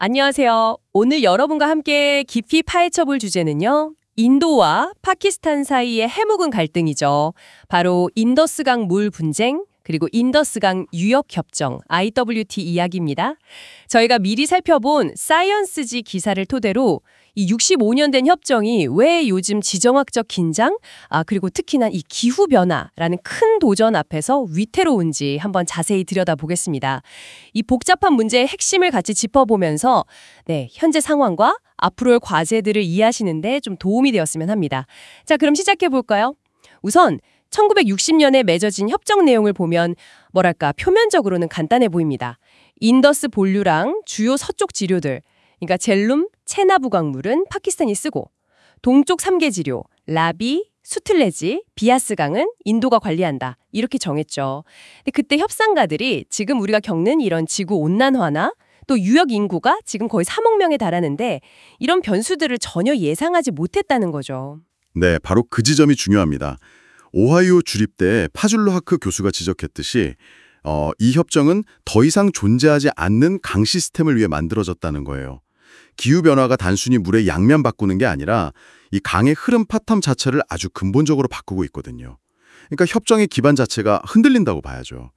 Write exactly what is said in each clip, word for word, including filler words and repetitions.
안녕하세요. 오늘 여러분과 함께 깊이 파헤쳐 볼 주제는요. 인도와 파키스탄 사이의 해묵은 갈등이죠. 바로 인더스강 물 분쟁, 그리고 인더스강 유역협정, 아이더블유티 이야기입니다. 저희가 미리 살펴본 사이언스지 기사를 토대로 이 육십오 년 된 협정이 왜 요즘 지정학적 긴장, 아 그리고 특히나 이 기후변화라는 큰 도전 앞에서 위태로운지 한번 자세히 들여다보겠습니다. 이 복잡한 문제의 핵심을 같이 짚어보면서 네, 현재 상황과 앞으로의 과제들을 이해하시는 데 좀 도움이 되었으면 합니다. 자, 그럼 시작해볼까요? 우선 천구백육십 년에 맺어진 협정 내용을 보면 뭐랄까 표면적으로는 간단해 보입니다. 인더스 본류랑 주요 서쪽 지류들, 그러니까 젤룸, 체나부 강물은 파키스탄이 쓰고 동쪽 삼 개 지류, 라비, 수틀레지, 비아스강은 인도가 관리한다. 이렇게 정했죠. 근데 그때 협상가들이 지금 우리가 겪는 이런 지구 온난화나 또 유역 인구가 지금 거의 삼억 명에 달하는데 이런 변수들을 전혀 예상하지 못했다는 거죠. 네, 바로 그 지점이 중요합니다. 오하이오 주립대 파줄로 하크 교수가 지적했듯이 어, 이 협정은 더 이상 존재하지 않는 강 시스템을 위해 만들어졌다는 거예요. 기후변화가 단순히 물의 양면 바꾸는 게 아니라 이 강의 흐름 파텀 자체를 아주 근본적으로 바꾸고 있거든요. 그러니까 협정의 기반 자체가 흔들린다고 봐야죠.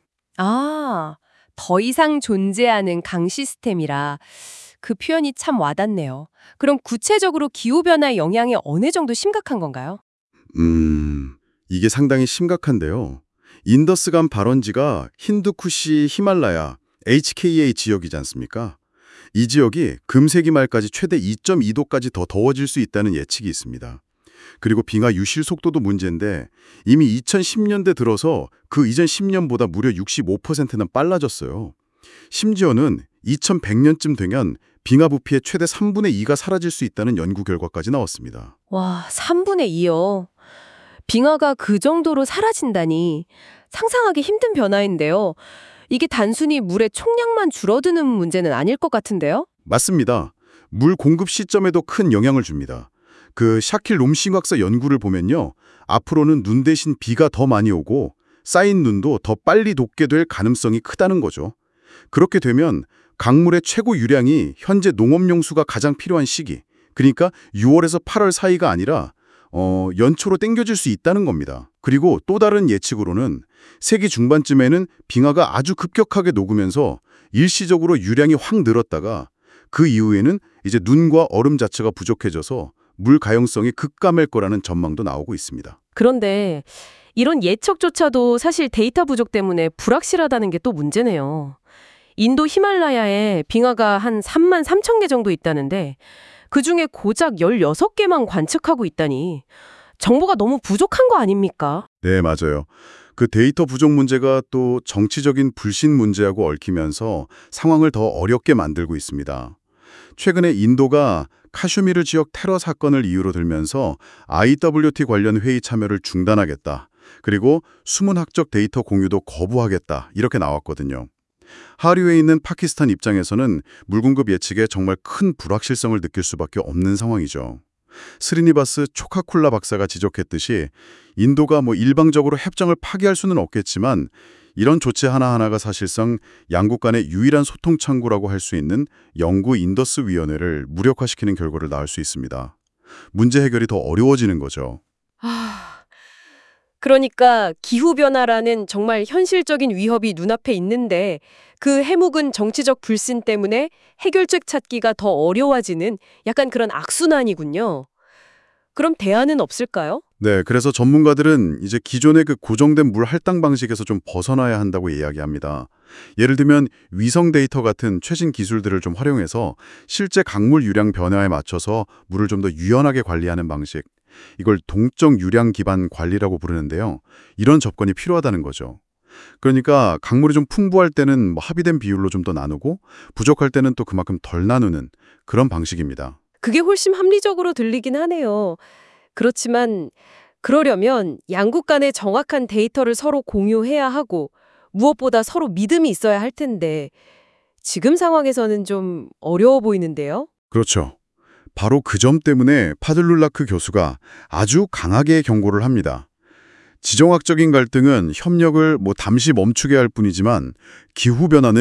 아, 더 이상 존재하는 강 시스템이라 그 표현이 참 와닿네요. 그럼 구체적으로 기후변화의 영향이 어느 정도 심각한 건가요? 음, 이게 상당히 심각한데요. 인더스강 발원지가 힌두쿠시 히말라야 에이치케이에이 지역이지 않습니까? 이 지역이 금세기 말까지 최대 이 점 이 도까지 더 더워질 수 있다는 예측이 있습니다. 그리고 빙하 유실 속도도 문제인데 이미 이천십 년대 들어서 그 이전 십 년보다 무려 육십오 퍼센트나 빨라졌어요. 심지어는 이천백 년쯤 되면 빙하 부피의 최대 삼분의 이가 사라질 수 있다는 연구 결과까지 나왔습니다. 와, 삼분의 이요. 빙하가 그 정도로 사라진다니 상상하기 힘든 변화인데요. 이게 단순히 물의 총량만 줄어드는 문제는 아닐 것 같은데요? 맞습니다. 물 공급 시점에도 큰 영향을 줍니다. 그 샤킬 롬싱학사 연구를 보면요. 앞으로는 눈 대신 비가 더 많이 오고 쌓인 눈도 더 빨리 녹게 될 가능성이 크다는 거죠. 그렇게 되면 강물의 최고 유량이 현재 농업용수가 가장 필요한 시기, 그러니까 유월에서 팔월 사이가 아니라 어, 연초로 땡겨질 수 있다는 겁니다. 그리고 또 다른 예측으로는 세기 중반쯤에는 빙하가 아주 급격하게 녹으면서 일시적으로 유량이 확 늘었다가 그 이후에는 이제 눈과 얼음 자체가 부족해져서 물 가용성이 급감할 거라는 전망도 나오고 있습니다. 그런데 이런 예측조차도 사실 데이터 부족 때문에 불확실하다는 게 또 문제네요. 인도 히말라야에 빙하가 한 삼만 삼천 개 정도 있다는데 그중에 고작 열여섯 개만 관측하고 있다니 정보가 너무 부족한 거 아닙니까? 네, 맞아요. 그 데이터 부족 문제가 또 정치적인 불신 문제하고 얽히면서 상황을 더 어렵게 만들고 있습니다. 최근에 인도가 카슈미르 지역 테러 사건을 이유로 들면서 아이더블유티 관련 회의 참여를 중단하겠다. 그리고 숨은 학적 데이터 공유도 거부하겠다. 이렇게 나왔거든요. 하류에 있는 파키스탄 입장에서는 물 공급 예측에 정말 큰 불확실성을 느낄 수밖에 없는 상황이죠. 스리니바스 초카쿨라 박사가 지적했듯이 인도가 뭐 일방적으로 협정을 파기할 수는 없겠지만 이런 조치 하나하나가 사실상 양국 간의 유일한 소통 창구라고 할 수 있는 영구 인더스 위원회를 무력화시키는 결과를 낳을 수 있습니다. 문제 해결이 더 어려워지는 거죠. 아, 그러니까 기후변화라는 정말 현실적인 위협이 눈앞에 있는데 그 해묵은 정치적 불신 때문에 해결책 찾기가 더 어려워지는 약간 그런 악순환이군요. 그럼 대안은 없을까요? 네, 그래서 전문가들은 이제 기존의 그 고정된 물 할당 방식에서 좀 벗어나야 한다고 이야기합니다. 예를 들면 위성 데이터 같은 최신 기술들을 좀 활용해서 실제 강물 유량 변화에 맞춰서 물을 좀 더 유연하게 관리하는 방식. 이걸 동적 유량 기반 관리라고 부르는데요. 이런 접근이 필요하다는 거죠. 그러니까 강물이 좀 풍부할 때는 뭐 합의된 비율로 좀 더 나누고 부족할 때는 또 그만큼 덜 나누는 그런 방식입니다. 그게 훨씬 합리적으로 들리긴 하네요. 그렇지만 그러려면 양국 간의 정확한 데이터를 서로 공유해야 하고 무엇보다 서로 믿음이 있어야 할 텐데 지금 상황에서는 좀 어려워 보이는데요? 그렇죠. 바로 그 점 때문에 파들룰라크 교수가 아주 강하게 경고를 합니다. 지정학적인 갈등은 협력을 뭐 잠시 멈추게 할 뿐이지만 기후변화는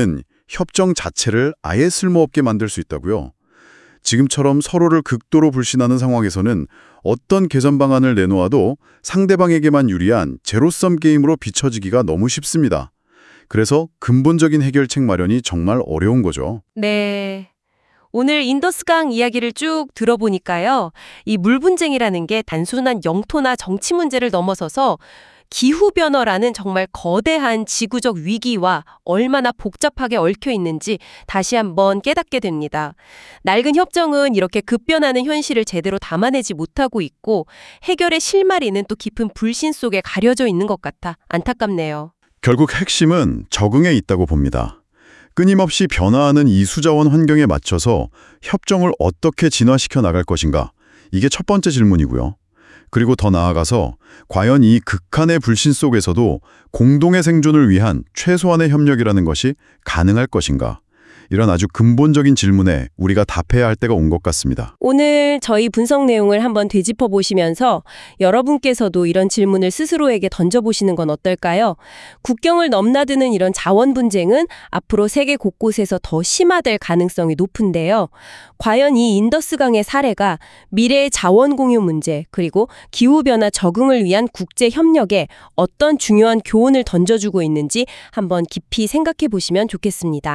협정 자체를 아예 쓸모없게 만들 수 있다고요. 지금처럼 서로를 극도로 불신하는 상황에서는 어떤 개선 방안을 내놓아도 상대방에게만 유리한 제로섬 게임으로 비춰지기가 너무 쉽습니다. 그래서 근본적인 해결책 마련이 정말 어려운 거죠. 네. 오늘 인더스강 이야기를 쭉 들어보니까요. 이 물 분쟁이라는 게 단순한 영토나 정치 문제를 넘어서서 기후변화라는 정말 거대한 지구적 위기와 얼마나 복잡하게 얽혀 있는지 다시 한번 깨닫게 됩니다. 낡은 협정은 이렇게 급변하는 현실을 제대로 담아내지 못하고 있고 해결의 실마리는 또 깊은 불신 속에 가려져 있는 것 같아 안타깝네요. 결국 핵심은 적응에 있다고 봅니다. 끊임없이 변화하는 이 수자원 환경에 맞춰서 협정을 어떻게 진화시켜 나갈 것인가? 이게 첫 번째 질문이고요. 그리고 더 나아가서 과연 이 극한의 불신 속에서도 공동의 생존을 위한 최소한의 협력이라는 것이 가능할 것인가? 이런 아주 근본적인 질문에 우리가 답해야 할 때가 온 것 같습니다. 오늘 저희 분석 내용을 한번 되짚어 보시면서 여러분께서도 이런 질문을 스스로에게 던져보시는 건 어떨까요? 국경을 넘나드는 이런 자원 분쟁은 앞으로 세계 곳곳에서 더 심화될 가능성이 높은데요. 과연 이 인더스강의 사례가 미래의 자원 공유 문제 그리고 기후변화 적응을 위한 국제 협력에 어떤 중요한 교훈을 던져주고 있는지 한번 깊이 생각해 보시면 좋겠습니다.